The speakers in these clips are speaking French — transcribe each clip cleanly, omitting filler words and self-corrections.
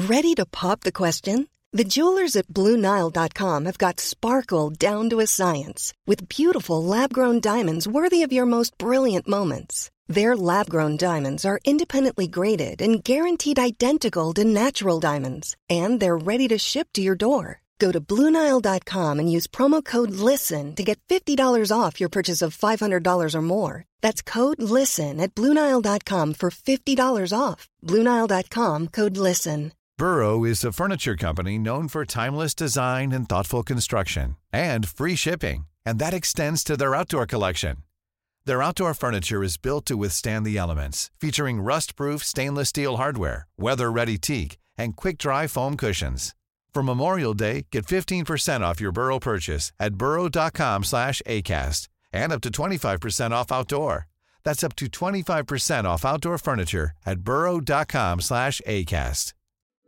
Ready to pop the question? The jewelers at BlueNile.com have got sparkle down to a science with beautiful lab-grown diamonds worthy of your most brilliant moments. Their lab-grown diamonds are independently graded and guaranteed identical to natural diamonds, and they're ready to ship to your door. Go to BlueNile.com and use promo code LISTEN to get $50 off your purchase of $500 or more. That's code LISTEN at BlueNile.com for $50 off. BlueNile.com, code LISTEN. Burrow is a furniture company known for timeless design and thoughtful construction, and free shipping, and that extends to their outdoor collection. Their outdoor furniture is built to withstand the elements, featuring rust-proof stainless steel hardware, weather-ready teak, and quick-dry foam cushions. For Memorial Day, get 15% off your Burrow purchase at burrow.com/ACAST and up to 25% off outdoor. That's up to 25% off outdoor furniture at burrow.com/ACAST.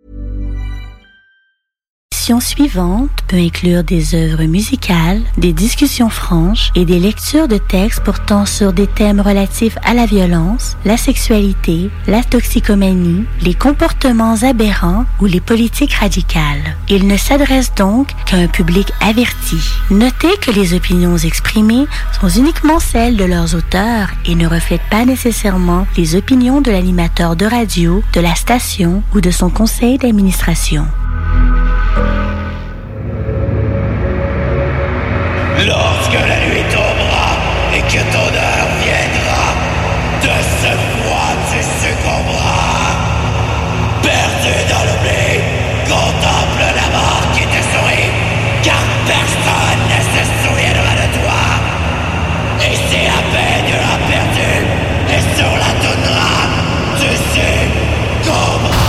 L'émission suivante peut inclure des œuvres musicales, des discussions franches et des lectures de textes portant sur des thèmes relatifs à la violence, la sexualité, la toxicomanie, les comportements aberrants ou les politiques radicales. Il ne s'adresse donc qu'à un public averti. Notez que les opinions exprimées sont uniquement celles de leurs auteurs et ne reflètent pas nécessairement les opinions de l'animateur de radio, de la station ou de son conseil d'administration. Lorsque la nuit tombera et que ton heure viendra, de ce froid tu succomberas. Perdu dans l'oubli, contemple la mort qui te sourit, car personne ne se souviendra de toi. Et si à peine tu l'as perdu, et sur la toundra, tu succomberas.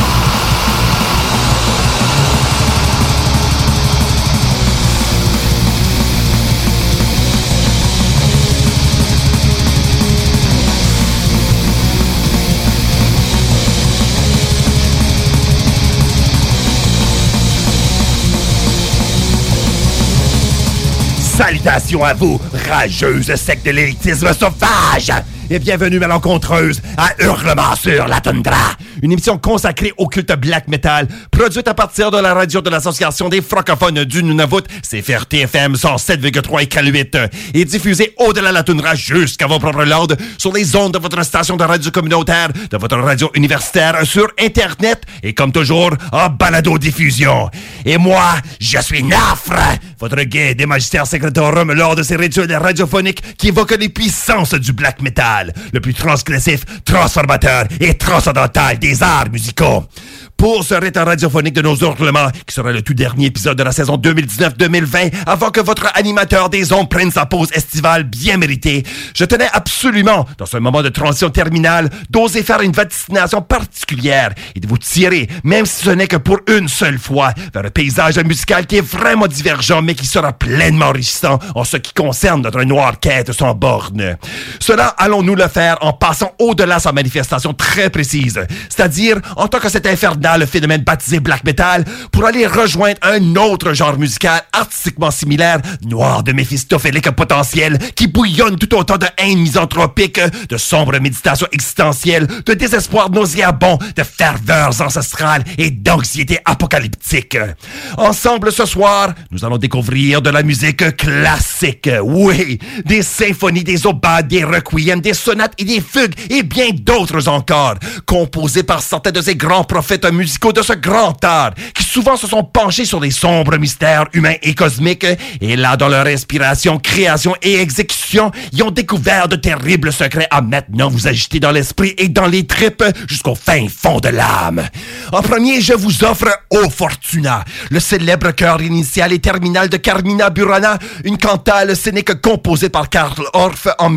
Salutations à vous, rageuse secte de l'élitisme sauvage! Et bienvenue malencontreuse à Hurlement sur la toundra, une émission consacrée au culte black metal, produite à partir de la radio de l'Association des francophones du Nunavut, CFRT-FM 107,3 Iqaluit, et diffusée au-delà de la toundra jusqu'à vos propres landes sur les ondes de votre station de radio communautaire, de votre radio universitaire, sur Internet, et comme toujours, en balado-diffusion. Et moi, je suis Nafre, votre guide et magistère secretorum lors de ces rituels radiophoniques qui évoquent les puissances du black metal, le plus transgressif, transformateur et transcendantal des arts musicaux. Pour ce rite radiophonique de nos hurlements, qui sera le tout dernier épisode de la saison 2019-2020, avant que votre animateur des ondes prenne sa pause estivale bien méritée, je tenais absolument, dans ce moment de transition terminale, d'oser faire une vaticination particulière et de vous tirer, même si ce n'est que pour une seule fois, vers un paysage musical qui est vraiment divergent, mais qui sera pleinement enrichissant en ce qui concerne notre noire quête sans borne. Cela, allons-nous le faire en passant au-delà sa manifestation très précise, c'est-à-dire en tant que cet infernal le phénomène baptisé black metal, pour aller rejoindre un autre genre musical artistiquement similaire, noir de méphistophélique potentiel, qui bouillonne tout autant de haine misanthropique, de sombre méditation existentielle, de désespoir nauséabond, de ferveurs ancestrales et d'anxiété apocalyptique. Ensemble ce soir, nous allons découvrir de la musique classique, oui, des symphonies, des obades, des requiems, des sonates et des fugues, et bien d'autres encore, composées par certains de ces grands prophètes musicaux de ce grand art, qui souvent se sont penchés sur les sombres mystères humains et cosmiques, et là, dans leur inspiration, création et exécution, ils ont découvert de terribles secrets à maintenant vous agiter dans l'esprit et dans les tripes jusqu'au fin fond de l'âme. En premier, je vous offre O Fortuna, le célèbre chœur initial et terminal de Carmina Burana, une cantate scénique composée par Karl Orff en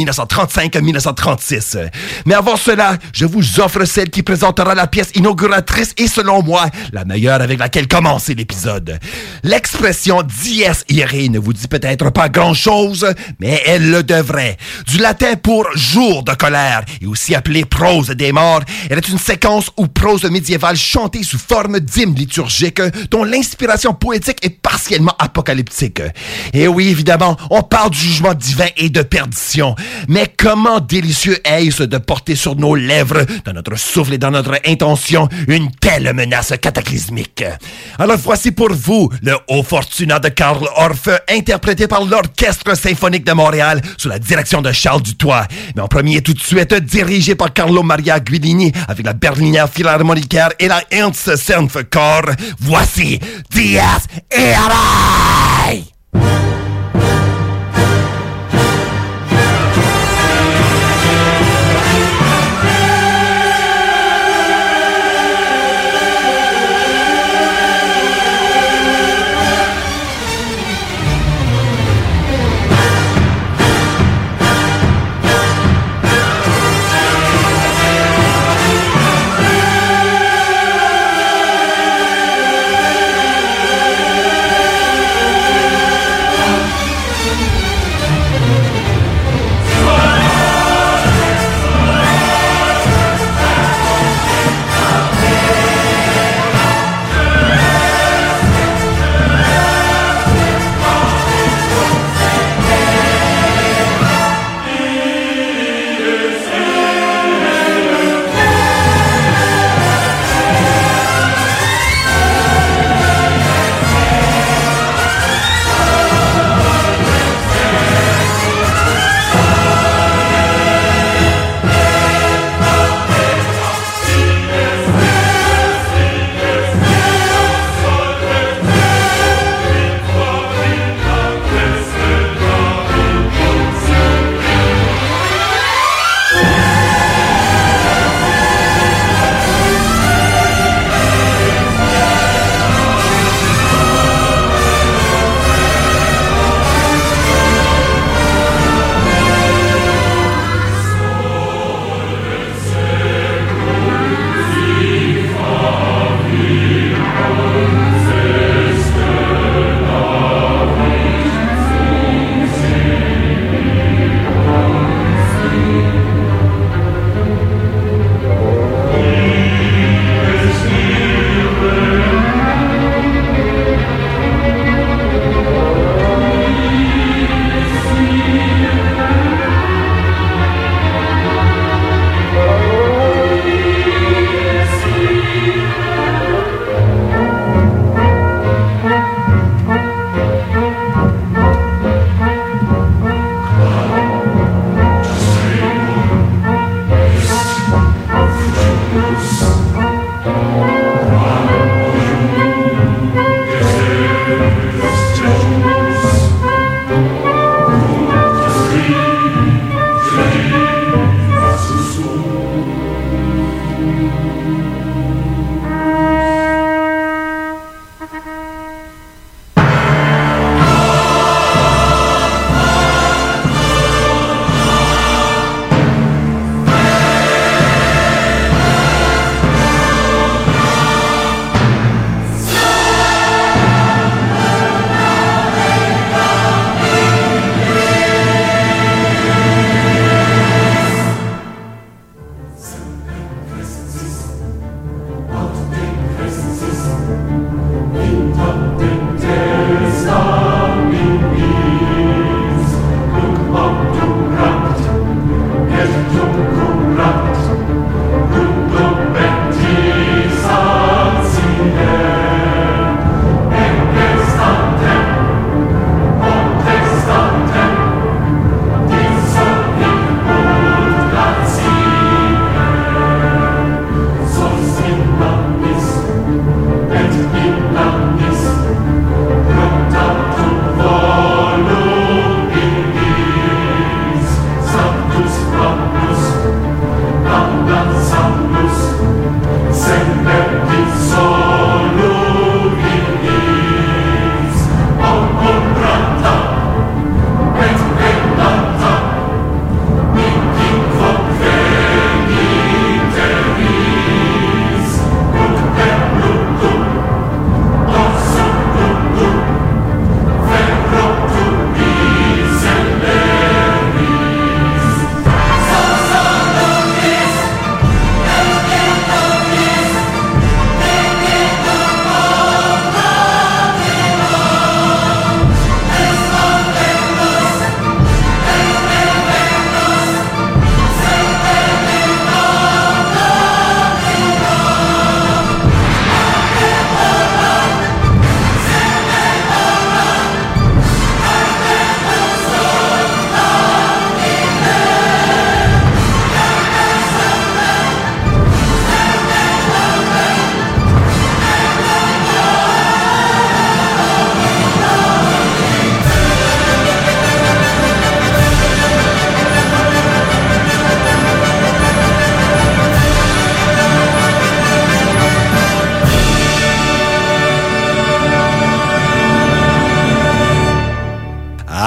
1935-1936. Mais avant cela, je vous offre celle qui présentera la pièce inauguratrice et selon moi, la meilleure avec laquelle commencer l'épisode. L'expression dies irae ne vous dit peut-être pas grand-chose, mais elle le devrait. Du latin pour jour de colère, et aussi appelée prose des morts, elle est une séquence ou prose médiévale chantée sous forme d'hymne liturgique, dont l'inspiration poétique est partiellement apocalyptique. Et oui, évidemment, on parle du jugement divin et de perdition, mais comment délicieux est-ce de porter sur nos lèvres, dans notre souffle et dans notre intention, une telle nouvelle menace cataclysmique. Alors voici pour vous le Haut Fortuna de Karl Orff, interprété par l'Orchestre symphonique de Montréal sous la direction de Charles Dutoit. Mais en premier tout de suite, dirigé par Carlo Maria Guidini avec la Berliner Philharmoniker et la Ernst Senfchor. Voici Dies Irae!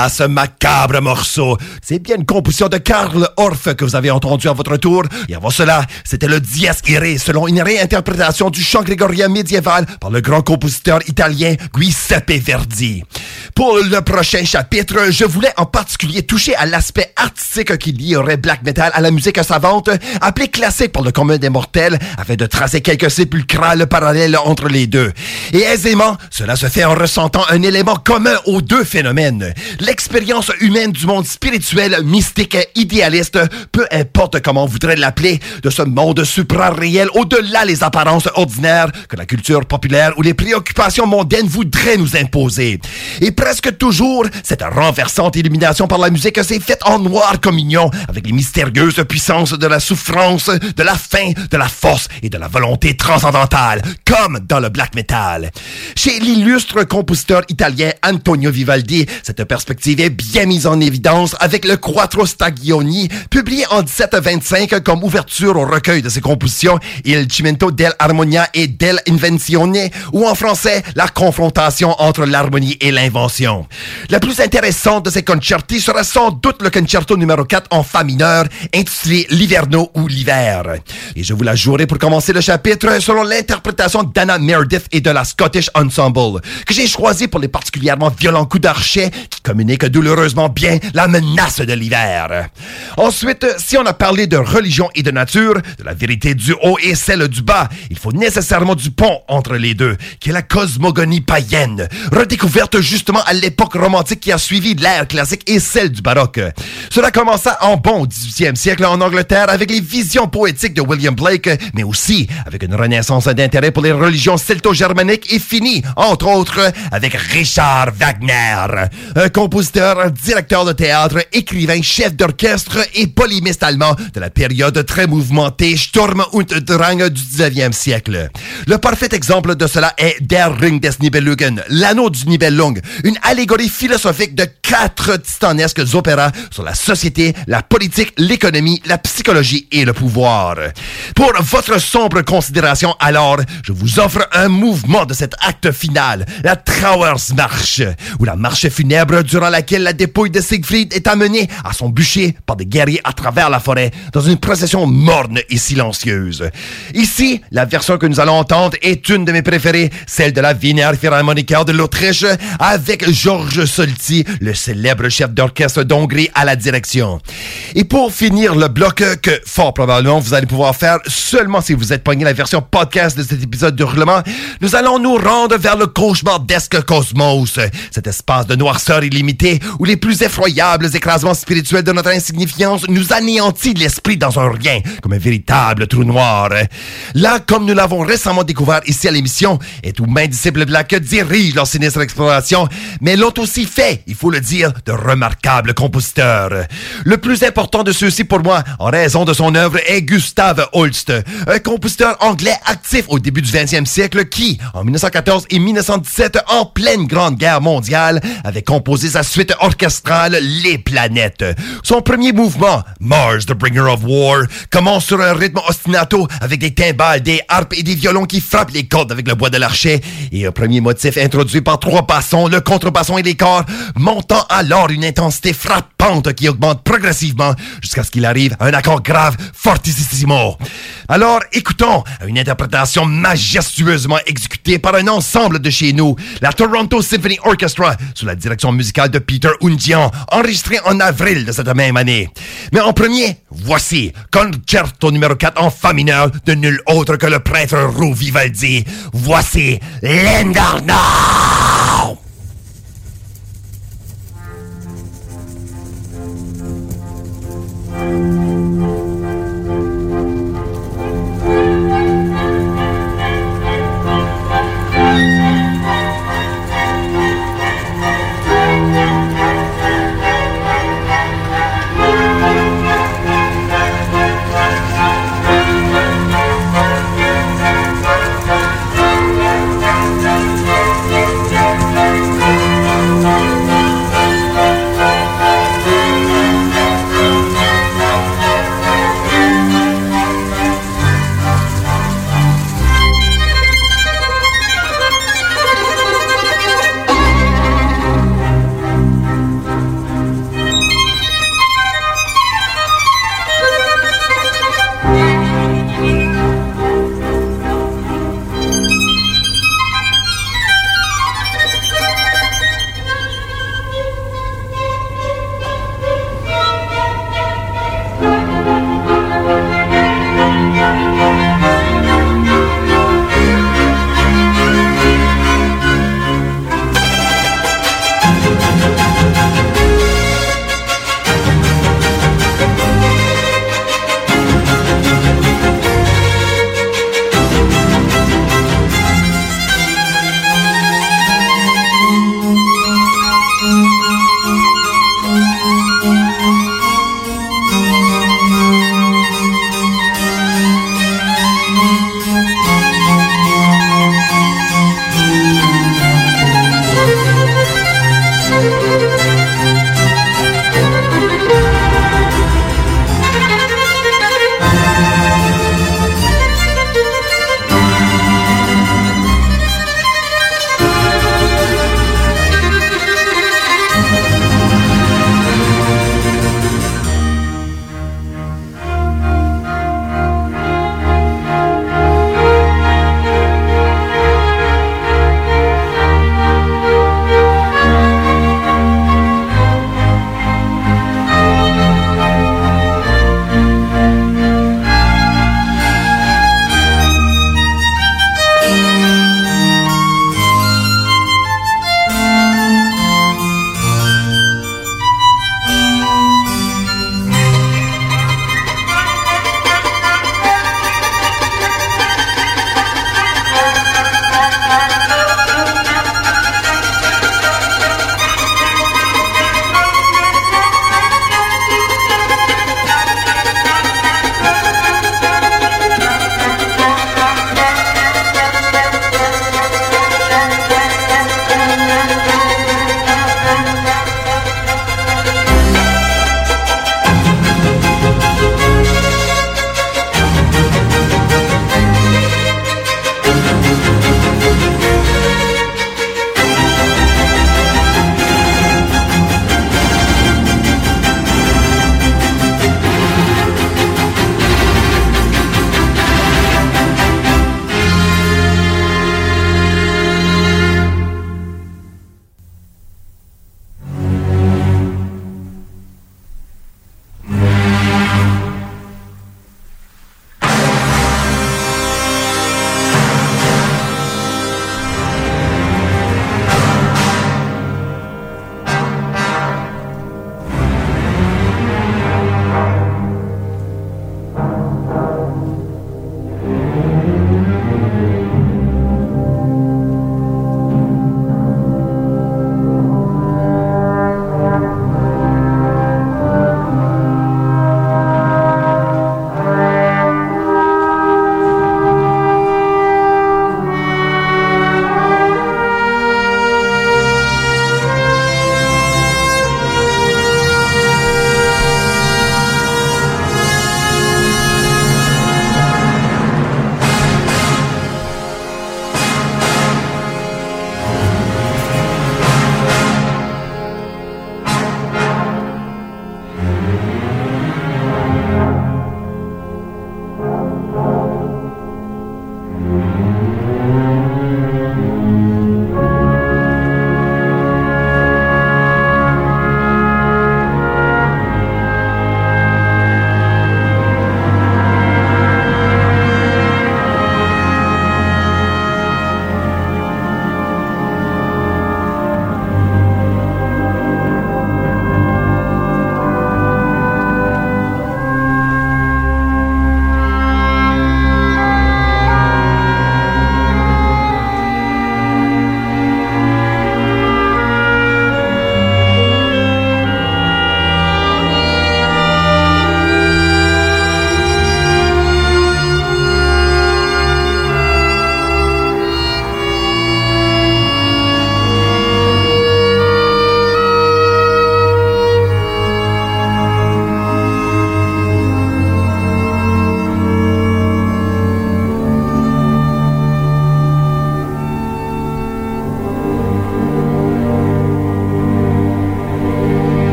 Ah, ce macabre morceau. C'est bien une composition de Karl Orff que vous avez entendu à votre tour. Et avant cela, c'était le Dies Irae, selon une réinterprétation du chant grégorien médiéval par le grand compositeur italien Giuseppe Verdi. Pour le prochain chapitre, je voulais en particulier toucher à l'aspect artistique qui lierait black metal à la musique savante, appelée classique par le commun des mortels, afin de tracer quelques sépulcrales parallèles entre les deux. Et aisément, cela se fait en ressentant un élément commun aux deux phénomènes. L'expérience humaine du monde spirituel, mystique, idéaliste, peu importe comment on voudrait l'appeler, de ce monde supra-réel au-delà les apparences ordinaires que la culture populaire ou les préoccupations mondaines voudraient nous imposer. Et presque toujours, cette renversante illumination par la musique s'est faite en noire communion avec les mystérieuses puissances de la souffrance, de la faim, de la force et de la volonté transcendantale, comme dans le black metal. Chez l'illustre compositeur italien Antonio Vivaldi, cette perspective est bien mise en évidence avec le Quattro Stagioni, publié en 1725 comme ouverture au recueil de ses compositions Il Cimento dell'Armonia e dell'Invenzione, ou en français, la confrontation entre l'harmonie et l'invention. La plus intéressante de ces concerti sera sans doute le concerto numéro 4 en fa mineur, intitulé L'Hiverno ou l'Hiver. Et je vous la jouerai pour commencer le chapitre selon l'interprétation d'Anna Meredith et de la Scottish Ensemble, que j'ai choisi pour les particulièrement violents coups d'archet qui communiquent douloureusement bien la menace de l'hiver. Ensuite, si on a parlé de religion et de nature, de la vérité du haut et celle du bas, il faut nécessairement du pont entre les deux, qui est la cosmogonie païenne, redécouverte justement à l'époque romantique qui a suivi l'ère classique et celle du baroque. Cela commença en bon 18e siècle en Angleterre avec les visions poétiques de William Blake, mais aussi avec une renaissance d'intérêt pour les religions celto-germaniques et finit, entre autres, avec Richard Wagner, un compositeur, directeur de théâtre, écrivain, chef d'orchestre et polymiste allemand de la période très mouvementée Sturm und Drang du 19e siècle. Le parfait exemple de cela est Der Ring des Nibelungen, l'anneau du Nibelung, une allégorie philosophique de 4 titanesques opéras sur la société, la politique, l'économie, la psychologie et le pouvoir. Pour votre sombre considération, alors, je vous offre un mouvement de cet acte final, la Trauersmarsch, ou la marche funèbre durant laquelle la dépouille de Siegfried est amenée à son bûcher par des guerriers à travers la forêt, dans une procession morne et silencieuse. Ici, la version que nous allons entendre est une de mes préférées, celle de la Wiener Philharmoniker de l'Autriche, avec Georges Solti, le célèbre chef d'orchestre d'Hongrie, à la direction. Et pour finir le bloc, que fort probablement vous allez pouvoir faire seulement si vous êtes pogné la version podcast de cet épisode de Hurlement, nous allons nous rendre vers le cauchemardesque cosmos, cet espace de noirceur illimitée où les plus effroyables écrasements spirituels de notre insignifiance nous anéantissent l'esprit dans un rien, comme un véritable trou noir. Là, comme nous l'avons récemment découvert ici à l'émission, et tout main disciple black dirige leur sinistre exploration, mais l'ont aussi fait, il faut le dire, de remarquables compositeurs. Le plus important de ceux-ci pour moi, en raison de son œuvre, est Gustav Holst, un compositeur anglais actif au début du 20e siècle qui, en 1914 et 1917, en pleine Grande Guerre mondiale, avait composé sa suite orchestrale Les Planètes. Son premier mouvement, Mars, the Bringer of War, commence sur un rythme ostinato avec des timbales, des harpes et des violons qui frappent les cordes avec le bois de l'archet, et un premier motif introduit par 3 bassons, le contrebasson et les corps, montant alors une intensité frappante qui augmente progressivement jusqu'à ce qu'il arrive à un accord grave fortissimo. Alors, écoutons une interprétation majestueusement exécutée par un ensemble de chez nous, la Toronto Symphony Orchestra, sous la direction musicale de Peter Undian, enregistré en avril de cette même année. Mais en premier, voici Concerto numéro 4 en fa mineur de nul autre que le prêtre roux Vivaldi. Voici l'Inferno! Yeah.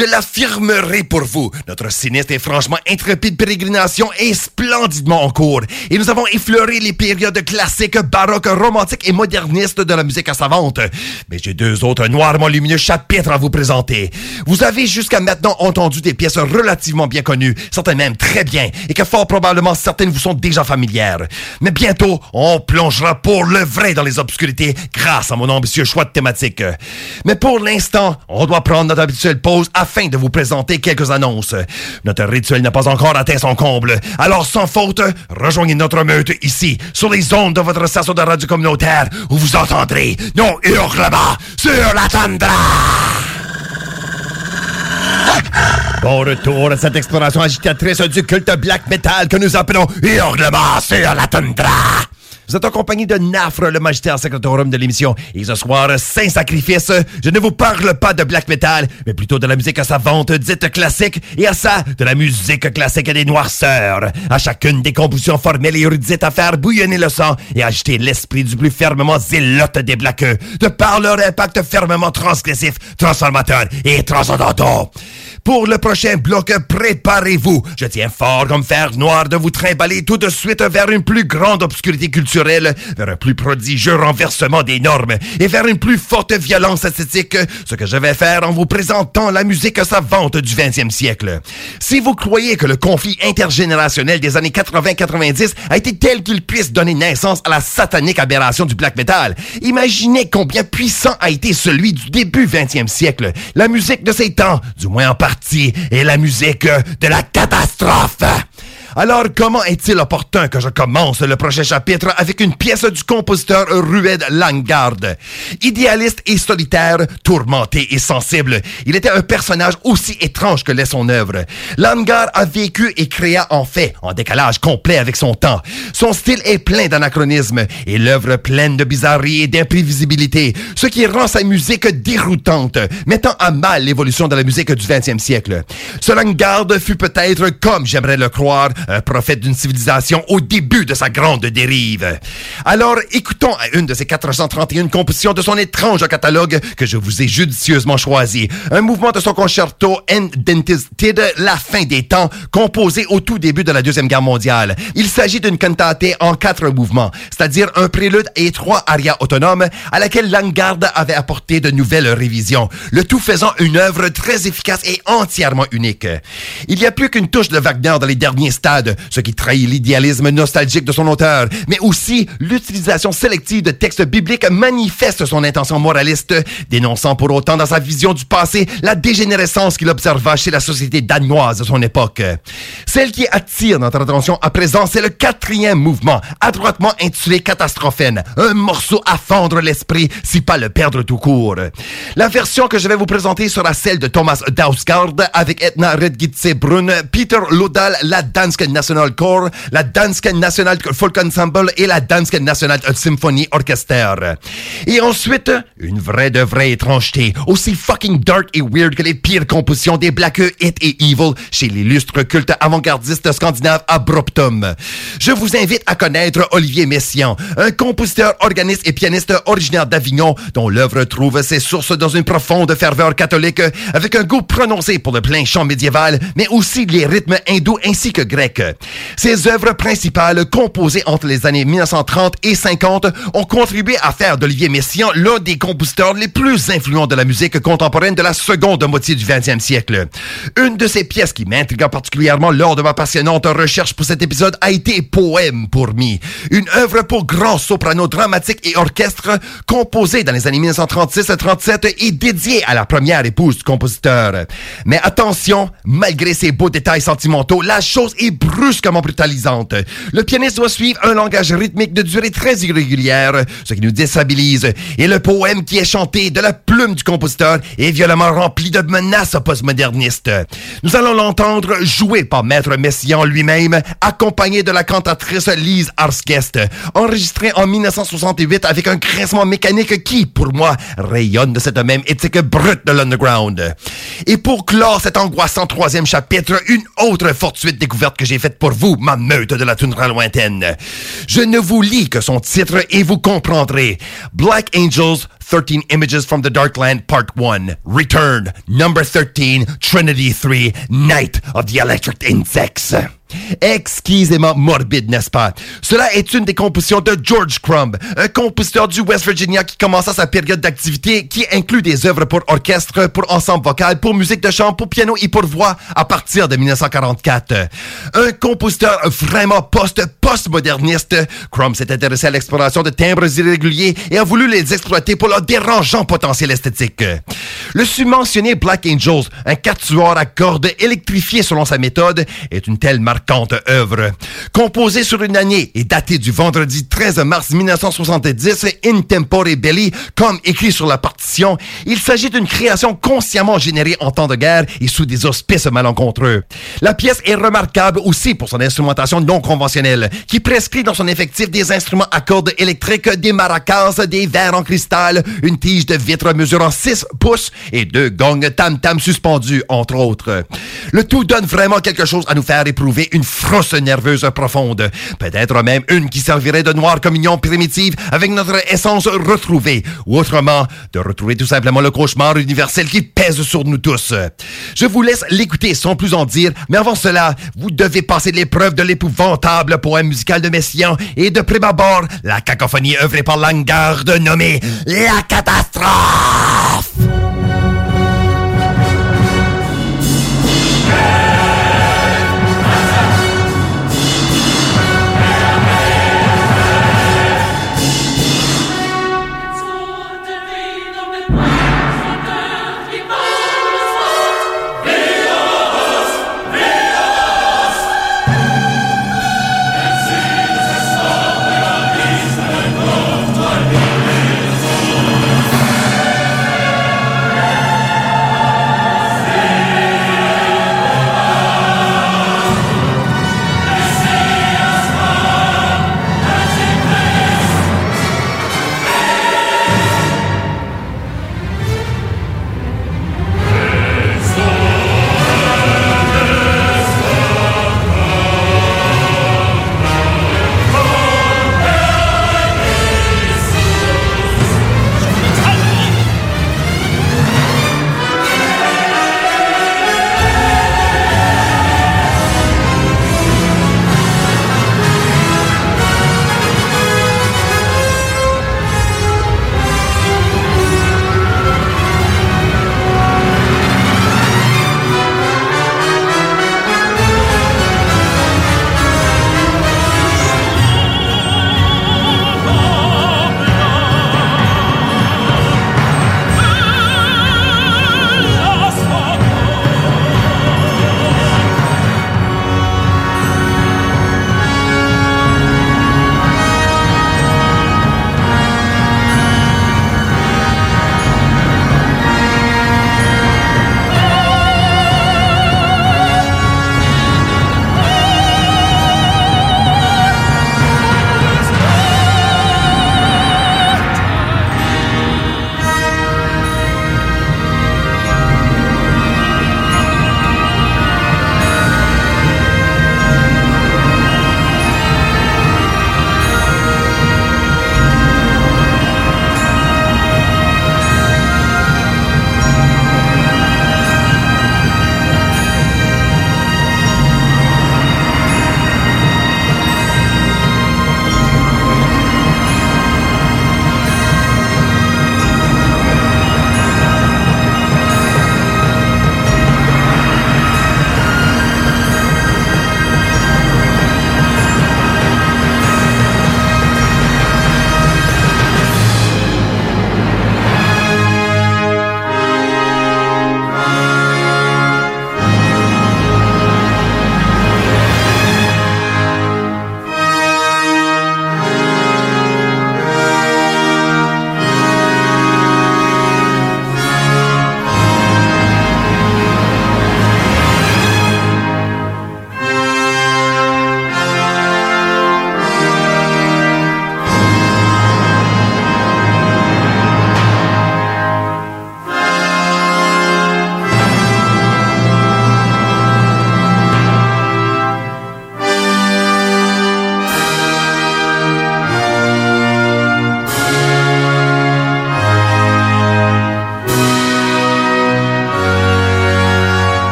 Je l'affirmerai pour vous. Notre sinistre et franchement intrépide pérégrination est splendidement en cours. Et nous avons effleuré les périodes classiques, baroques, romantiques et modernistes de la musique savante. Mais j'ai 2 autres noirement lumineux chapitres à vous présenter. Vous avez jusqu'à maintenant entendu des pièces relativement bien connues, certaines même très bien, et que fort probablement certaines vous sont déjà familières. Mais bientôt, on plongera pour le vrai dans les obscurités grâce à mon ambitieux choix de thématique. Mais pour l'instant, on doit prendre notre habituelle pause afin de vous présenter quelques annonces. Notre rituel n'a pas encore atteint son comble, alors sans faute, rejoignez notre meute ici, sur les ondes de votre station de radio communautaire, où vous entendrez nos hurlements sur la toundra. Bon retour à cette exploration agitatrice du culte black metal que nous appelons Hurlement sur la toundra. Vous êtes en compagnie de Nafre, le magistère secretorum de l'émission. Et ce soir, Saint Sacrifice, je ne vous parle pas de black metal, mais plutôt de la musique savante dite classique, et à ça, de la musique classique des noirceurs. À chacune des compositions formelles et érudites à faire bouillonner le sang et agiter l'esprit du plus fermement zélote des blaqueux, de par leur impact fermement transgressif, transformateur et transcendantal. Pour le prochain bloc, préparez-vous. Je tiens fort comme fer noir de vous trimballer tout de suite vers une plus grande obscurité culturelle, vers un plus prodigieux renversement des normes et vers une plus forte violence esthétique, ce que je vais faire en vous présentant la musique savante du 20e siècle. Si vous croyez que le conflit intergénérationnel des années 80-90 a été tel qu'il puisse donner naissance à la satanique aberration du black metal, imaginez combien puissant a été celui du début 20e siècle. La musique de ces temps, du moins en partie, est la musique de la catastrophe. Alors, comment est-il opportun que je commence le prochain chapitre avec une pièce du compositeur Rued Langard? Idéaliste et solitaire, tourmenté et sensible, il était un personnage aussi étrange que l'est son œuvre. Langard a vécu et créa en fait, en décalage complet avec son temps. Son style est plein d'anachronismes et l'œuvre pleine de bizarreries et d'imprévisibilité, ce qui rend sa musique déroutante, mettant à mal l'évolution de la musique du 20e siècle. Ce Langard fut peut-être, comme j'aimerais le croire, un prophète d'une civilisation au début de sa grande dérive. Alors, écoutons à une de ces 431 compositions de son étrange catalogue que je vous ai judicieusement choisi. Un mouvement de son concerto Endentide, la fin des temps, composé au tout début de la Deuxième Guerre mondiale. Il s'agit d'une cantate en 4 mouvements, c'est-à-dire un prélude et 3 arias autonomes à laquelle Langard avait apporté de nouvelles révisions, le tout faisant une œuvre très efficace et entièrement unique. Il y a plus qu'une touche de Wagner dans les derniers stades, ce qui trahit l'idéalisme nostalgique de son auteur, mais aussi l'utilisation sélective de textes bibliques manifeste son intention moraliste, dénonçant pour autant dans sa vision du passé la dégénérescence qu'il observa chez la société danoise de son époque. Celle qui attire notre attention à présent, c'est le 4e mouvement, adroitement intitulé Catastrophène, un morceau à fendre l'esprit, si pas le perdre tout court. La version que je vais vous présenter sera celle de Thomas Dausgaard avec Etna Redgitze-Brunn, Peter Lodal, la Danske National Choir, la Danske National Folk Ensemble et la Danske National Symphony Orchester. Et ensuite, une vraie étrangeté, aussi fucking dark et weird que les pires compositions des Blackeux, Hit et Evil chez l'illustre culte avant-gardiste scandinave Abruptum. Je vous invite à connaître Olivier Messiaen, un compositeur, organiste et pianiste originaire d'Avignon, dont l'œuvre trouve ses sources dans une profonde ferveur catholique, avec un goût prononcé pour le plein chant médiéval, mais aussi les rythmes hindous ainsi que grecs. Ses œuvres principales, composées entre les années 1930 et 50, ont contribué à faire d'Olivier Messiaen l'un des compositeurs les plus influents de la musique contemporaine de la seconde moitié du 20e siècle. Une de ses pièces qui m'intrigua particulièrement lors de ma passionnante recherche pour cet épisode a été Poème pour Mi, une œuvre pour grand soprano dramatique et orchestre composée dans les années 1936-37 et dédiée à la première épouse du compositeur. Mais attention, malgré ces beaux détails sentimentaux, la chose est brusquement brutalisante. Le pianiste doit suivre un langage rythmique de durée très irrégulière, ce qui nous déstabilise, et le poème qui est chanté de la plume du compositeur est violemment rempli de menaces postmodernistes. Nous allons l'entendre joué par Maître Messiaen lui-même, accompagné de la cantatrice Lise Arsguest, enregistré en 1968 avec un grincement mécanique qui, pour moi, rayonne de cette même éthique brute de l'underground. Et pour clore cet angoissant 3e chapitre, une autre fortuite découverte que j'ai j'ai faite pour vous, ma meute de la toundra lointaine. Je ne vous lis que son titre et vous comprendrez. Black Angels, 13 Images from the Darkland, Part 1. Return, number 13, Trinity 3, Night of the Electric Insects. Exquisément morbide, n'est-ce pas? Cela est une des compositions de George Crumb, un compositeur du West Virginia qui commença sa période d'activité qui inclut des œuvres pour orchestre, pour ensemble vocal, pour musique de chambre, pour piano et pour voix à partir de 1944. Un compositeur vraiment postmoderniste, Crumb s'est intéressé à l'exploration de timbres irréguliers et a voulu les exploiter pour leur dérangeant potentiel esthétique. Le submentionné Black Angels, un quatuor à cordes électrifié selon sa méthode, est une telle marquante œuvre. Composée sur une année et datée du vendredi 13 mars 1970, In Tempore Belli, comme écrit sur la partition, il s'agit d'une création consciemment générée en temps de guerre et sous des auspices malencontreux. La pièce est remarquable aussi pour son instrumentation non conventionnelle, qui prescrit dans son effectif des instruments à cordes électriques, des maracas, des verres en cristal, une tige de vitre mesurant 6 pouces et 2 gongs tam-tam suspendus, entre autres. Le tout donne vraiment quelque chose à nous faire éprouver une frousse nerveuse profonde. Peut-être même une qui servirait de noire communion primitive avec notre essence retrouvée. Ou autrement, de retrouver tout simplement le cauchemar universel qui pèse sur nous tous. Je vous laisse l'écouter sans plus en dire, mais avant cela, vous devez passer l'épreuve de l'épouvantable poème musical de Messiaen et de prime abord, la cacophonie œuvrée par Langard nommée La Catastrophe!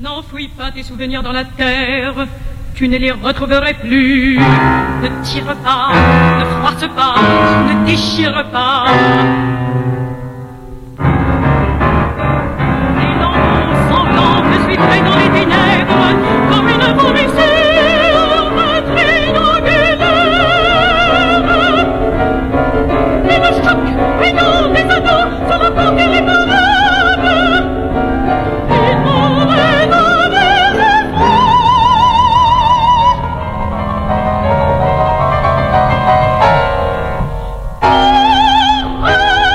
N'enfouis pas tes souvenirs dans la terre, tu ne les retrouverais plus. Ne tire pas, ne froisse pas, ne déchire pas. Et dans mon sanglant, je suis pris dans les ténèbres, comme une vomissure, triangulaire. Et le choc brillant des anneaux sur le pont irréparable. Il m'aurait donné des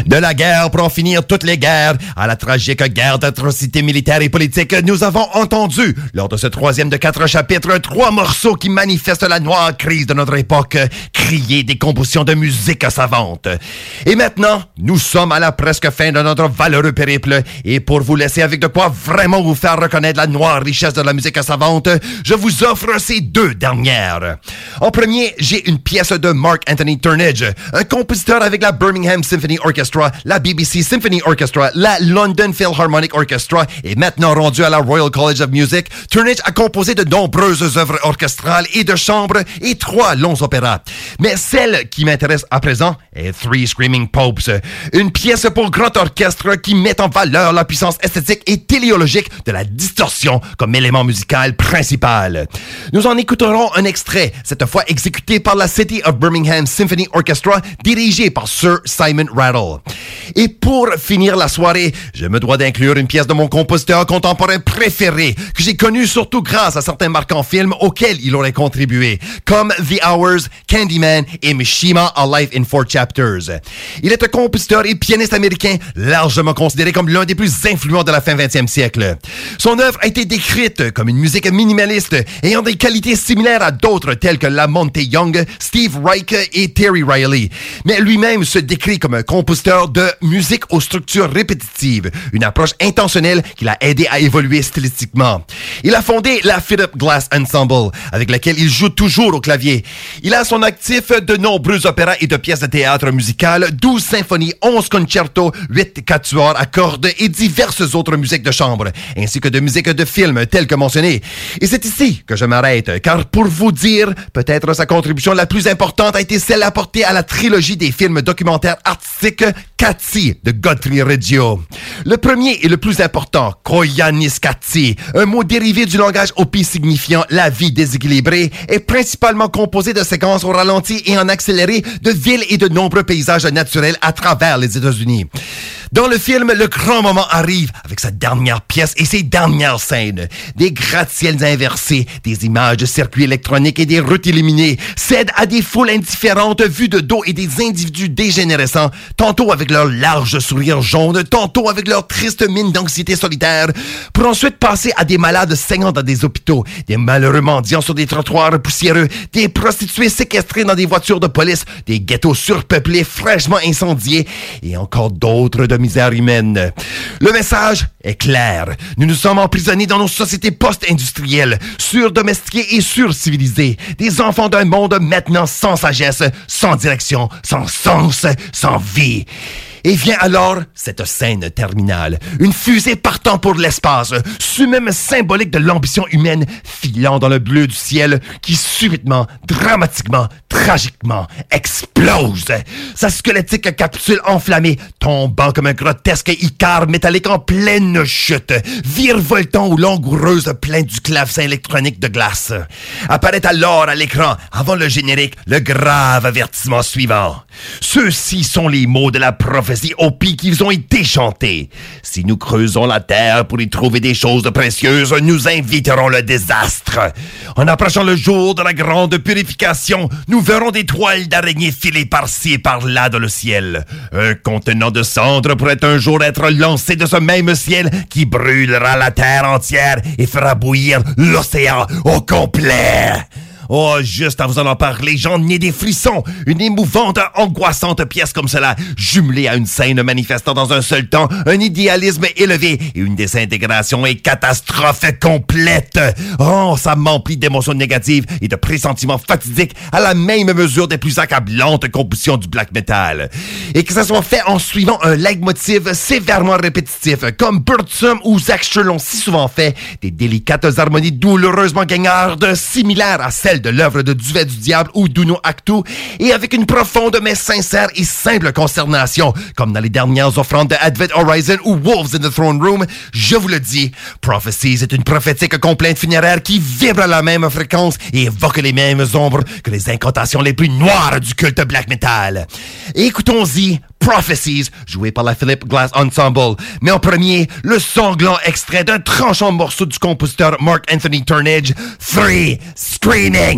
De la guerre pour en finir toutes les guerres, à la tragique guerre d'atrocités militaires et politiques, nous avons entendu, lors de ce 3e de 4 chapitres, 3 morceaux qui manifestent la noire crise de notre époque, crier des compositions de musique savante. Et maintenant, nous sommes à la presque fin de notre valeureux périple, et pour vous laisser avec de quoi vraiment vous faire reconnaître la noire richesse de la musique savante, je vous offre ces 2 dernières. En premier, j'ai une pièce de Mark Anthony Turnage, un compositeur avec la Birmingham Symphony Orchestra, la BBC Symphony Orchestra, la London Philharmonic Orchestra et maintenant rendu à la Royal College of Music. Turnage a composé de nombreuses œuvres orchestrales et de chambre et 3 longs opéras. Mais celle qui m'intéresse à présent est Three Screaming Popes, une pièce pour grand orchestre qui met en valeur la puissance esthétique et téléologique de la distorsion comme élément musical principal. Nous en écouterons un extrait, cette fois exécuté par la City of Birmingham Symphony Orchestra, dirigé par Sir Simon Rattle. Et pour finir la soirée, je me dois d'inclure une pièce de mon compositeur contemporain préféré, que j'ai connu surtout grâce à certains marquants films auxquels il aurait contribué, comme The Hours, Candyman et Mishima, A Life in 4 Chapters. Il est un compositeur et pianiste américain largement considéré comme l'un des plus influents de la fin 20e siècle. Son œuvre a été décrite comme une musique minimaliste, ayant des qualités similaires à d'autres tels que Lamonte Young, Steve Reich et Terry Riley. Mais lui-même se décrit comme un compositeur de musique aux structures répétitives, une approche intentionnelle qui l'a aidé à évoluer stylistiquement. Il a fondé la Philip Glass Ensemble, avec laquelle il joue toujours au clavier. Il a à son actif de nombreux opéras et de pièces de théâtre musicales, 12 symphonies, 11 concertos, 8 quatuors à cordes et diverses autres musiques de chambre, ainsi que de musiques de films telles que mentionnées. Et c'est ici que je m'arrête, car pour vous dire, peut-être sa contribution la plus importante a été celle apportée à la trilogie des films documentaires artistiques Cazzi de Godfrey Reggio. Le premier et le plus important, Koyanis Cazzi, un mot dérivé du langage Hopi signifiant la vie déséquilibrée, est principalement composé de séquences au ralenti et en accéléré de villes et de nombreux paysages naturels à travers les États-Unis. Dans le film, le grand moment arrive avec sa dernière pièce et ses dernières scènes. Des gratte-ciels inversés, des images de circuits électroniques et des routes illuminées cèdent à des foules indifférentes vues de dos et des individus dégénérescents, tantôt avec leur large sourire jaune, tantôt avec leur triste mine d'anxiété solitaire, pour ensuite passer à des malades saignant dans des hôpitaux, des malheureux mendiants sur des trottoirs poussiéreux, des prostituées séquestrées dans des voitures de police, des ghettos surpeuplés fraîchement incendiés et encore d'autres de misère humaine. Le message est clair. Nous nous sommes emprisonnés dans nos sociétés post-industrielles, surdomestiquées et surcivilisées. Des enfants d'un monde maintenant sans sagesse, sans direction, sans sens, sans vie. Et vient alors cette scène terminale. Une fusée partant pour l'espace, summum symbolique de l'ambition humaine, filant dans le bleu du ciel, qui subitement, dramatiquement, tragiquement, explose. Sa squelettique capsule enflammée, tombant comme un grotesque icare métallique en pleine chute, virevoltant aux langoureuses plaines du clavecin électronique de glace. Apparaît alors à l'écran, avant le générique, le grave avertissement suivant. Ceux-ci sont les mots de la prophétie Hopi qui ont été chantés. Si nous creusons la terre pour y trouver des choses précieuses, nous inviterons le désastre. En approchant le jour de la grande purification, nous verrons des toiles d'araignées filées par-ci et par-là dans le ciel. Un contenant de cendres pourrait un jour être lancé de ce même ciel qui brûlera la terre entière et fera bouillir l'océan au complet. Oh, juste à vous en parler, j'en ai des frissons. Une émouvante, angoissante pièce comme cela, jumelée à une scène manifestant dans un seul temps un idéalisme élevé et une désintégration et catastrophe complète. Oh, ça m'emplit d'émotions négatives et de pressentiments fatidiques à la même mesure des plus accablantes compositions du black metal. Et que ça soit fait en suivant un leitmotiv sévèrement répétitif, comme Burzum ou Zaxter l'ont si souvent fait, des délicates harmonies douloureusement gagnardes, similaires à celles de l'œuvre de Duvet du Diable ou d'Uno Actu, et avec une profonde mais sincère et simple consternation, comme dans les dernières offrandes de Advent Horizon ou Wolves in the Throne Room. Je vous le dis, Prophecies est une prophétique complainte funéraire qui vibre à la même fréquence et évoque les mêmes ombres que les incantations les plus noires du culte black metal. Écoutons-y Prophecies, joué par la Philip Glass Ensemble. Mais en premier, le sanglant extrait d'un tranchant morceau du compositeur Mark Anthony Turnage, Three Screaming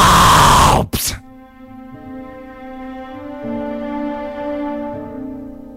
Popes!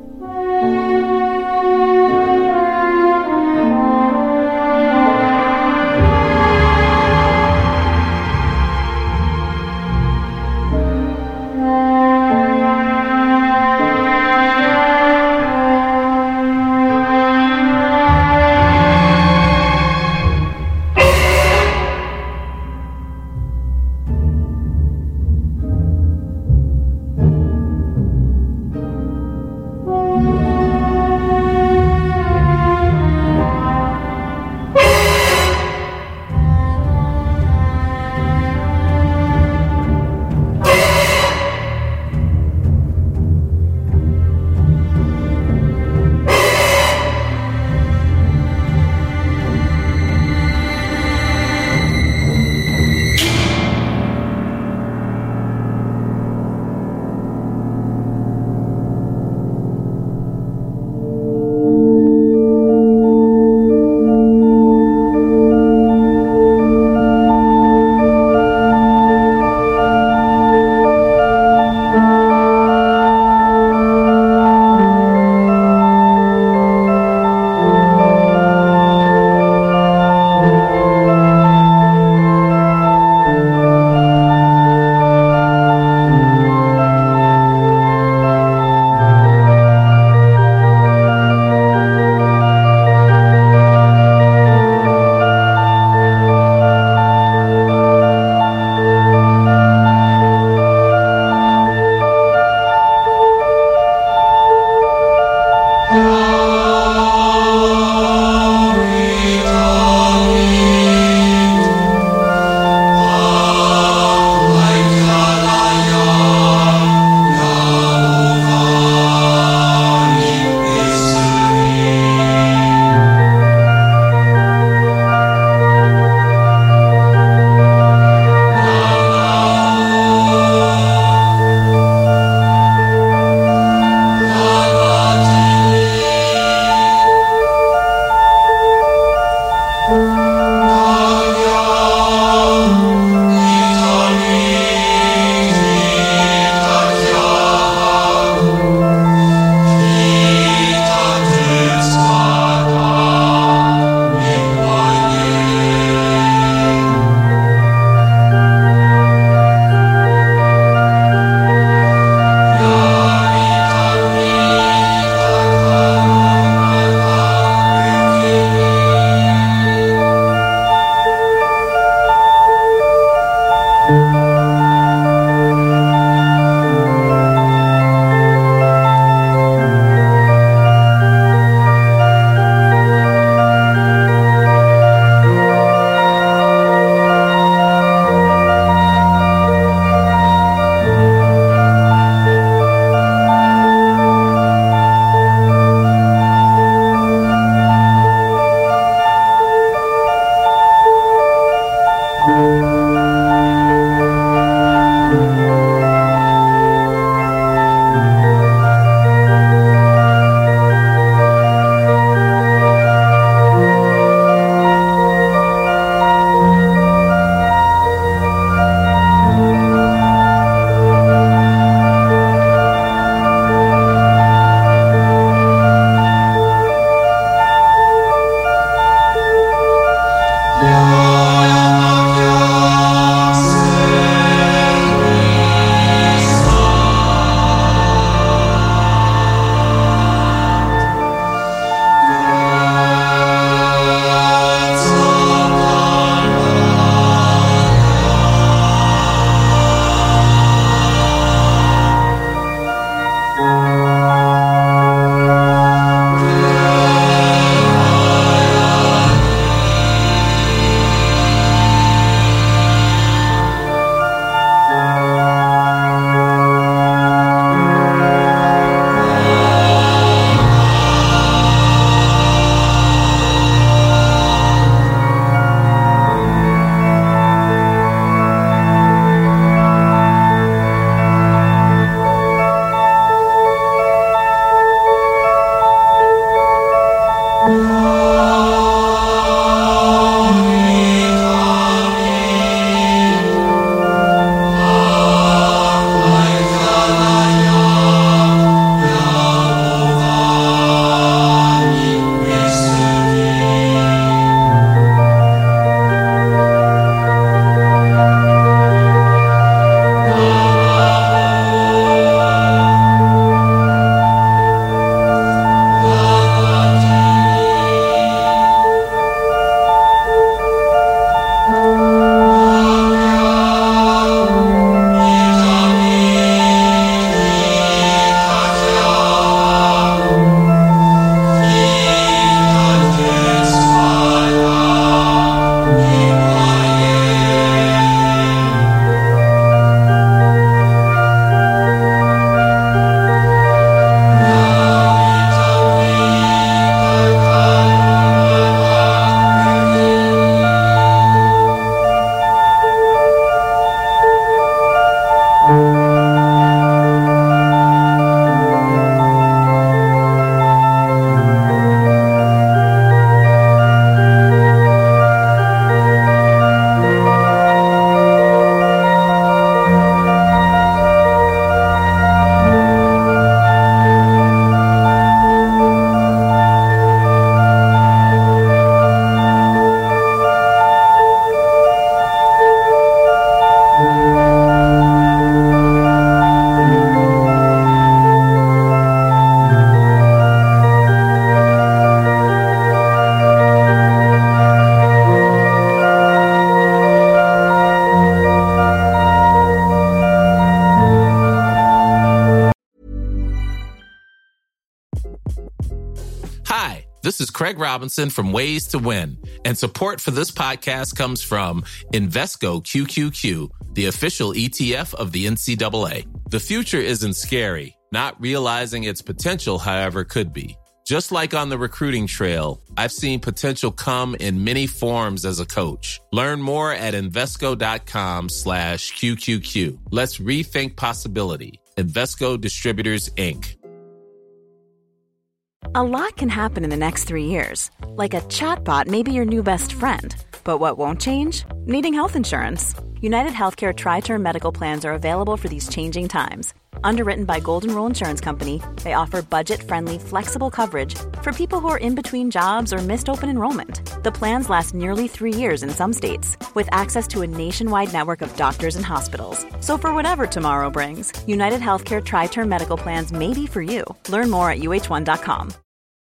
Hi, this is Craig Robinson from Ways to Win, and support for this podcast comes from Invesco QQQ, the official ETF of the NCAA. The future isn't scary. Not realizing its potential, however, could be. Just like on the recruiting trail, I've seen potential come in many forms as a coach. Learn more at Invesco.com/QQQ. Let's rethink possibility. Invesco Distributors, Inc. A lot can happen in the next 3 years. Like a chatbot may be your new best friend. But what won't change? Needing health insurance. United Healthcare Tri-Term Medical Plans are available for these changing times. Underwritten by Golden Rule Insurance Company, they offer budget-friendly, flexible coverage for people who are in between jobs or missed open enrollment. The plans last nearly 3 years in some states, with access to a nationwide network of doctors and hospitals. So for whatever tomorrow brings, United Healthcare Tri-Term Medical Plans may be for you. Learn more at uh1.com.